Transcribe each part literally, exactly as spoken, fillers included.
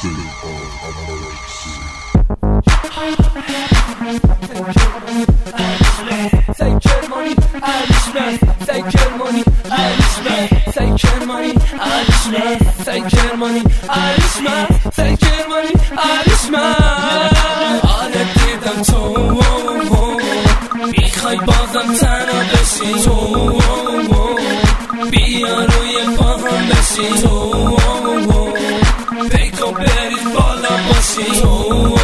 Say Germany, Irishman. Say Germany, Irishman. Say Germany, Irishman. Say Germany, Irishman. Say Germany, Irishman. آره دیدم تو میخوای بازم تنها بشی تو بیا روی پا هم بشی تو بیکو برید بالا باشی تو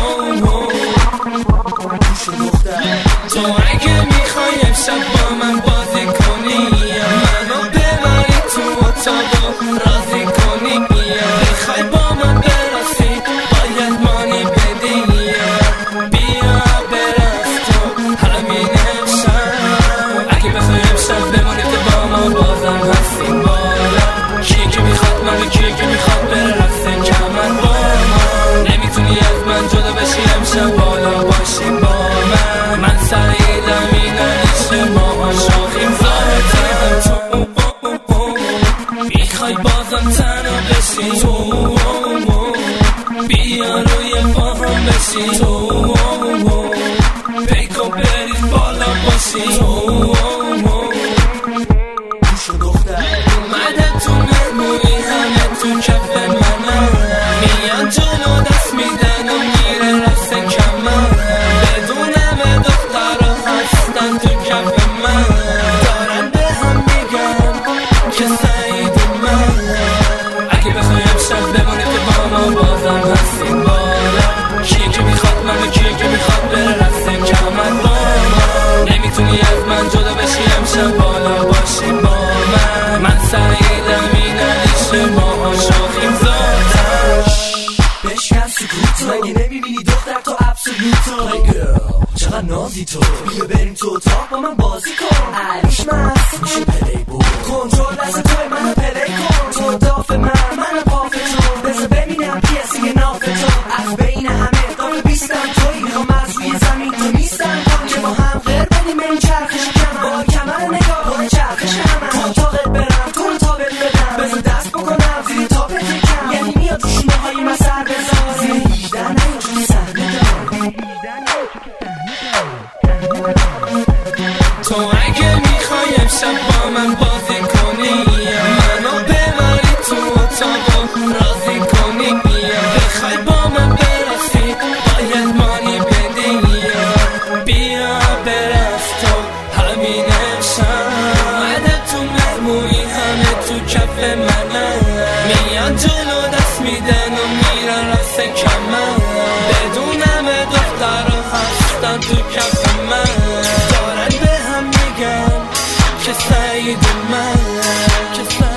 تو اگه میخوای امشب با من بازی کنی منو ببری تو اتاق راضی کنی میخوای با من برسی باید مانی بدی بیا برست تو همین امشب اگه بخوای امشب بمانی تو با ما بازم هستی بالا کیه که میخواد منو کیه که میخواد بره رقص کمر با ما نمیتونی از من جدا بشی امشب بالا باشی با من من سعیدم این نیشه ما شاخیم ذاتم تو میخوای بازم تنها بشی تو بیا روی پا هم بشی تو بیکو برید بالا باشی تو اومده تو مهمونی همه تو کف منم میان جلو دست میدن و میره رقص کمر بدونم دخترها هستن تو کف من دارن به هم میگن که سعید من اگه بخوای امشب بمونی تو با ما بازم هستی بالا کیه که میخواد منو کیه که میخواد بره رقص کمر با ما نمیتونی از من جدا بشی امشب بالا باشی با من من سعیدم این نیشه ما شاخیم ذاتم بشکن سکوتو مگه نمیبینی دختر تو ابسولوتو Hey girl چقدر نازی تو بیا بریم تو اتاق با من بازی کن علیش مست میشه پلی بود کنترل دست توی منو پلی کن تو داف من منو پاف تو بذار ببینم پیسینگ ناف تو از بین همه داف بیستم توی میخوام از روی زمین تو نیستم که با هم غیر بدیم این چرخش کمم با کمر نگاه با چرخش همم تو اتاقت برم تو رو تابت بدم بذار دست بکنم زیر تاپت کم یعنی میاد تو شونه های من سر بذار زیر هیجدن نیا چون سهنه دار تو اگه میخوای امشب با من بازی کنی منو ببری تو اتاق راضی کنی بخوای با من برسی باید مانی بدی بیا برست تو همین امشب اومده تو مهمونی همه تو کف منم میان جلو دست میدن و میرن رقص کمر بدونم دخترها هستن تو کف من دارن به هم میگن که سعید من که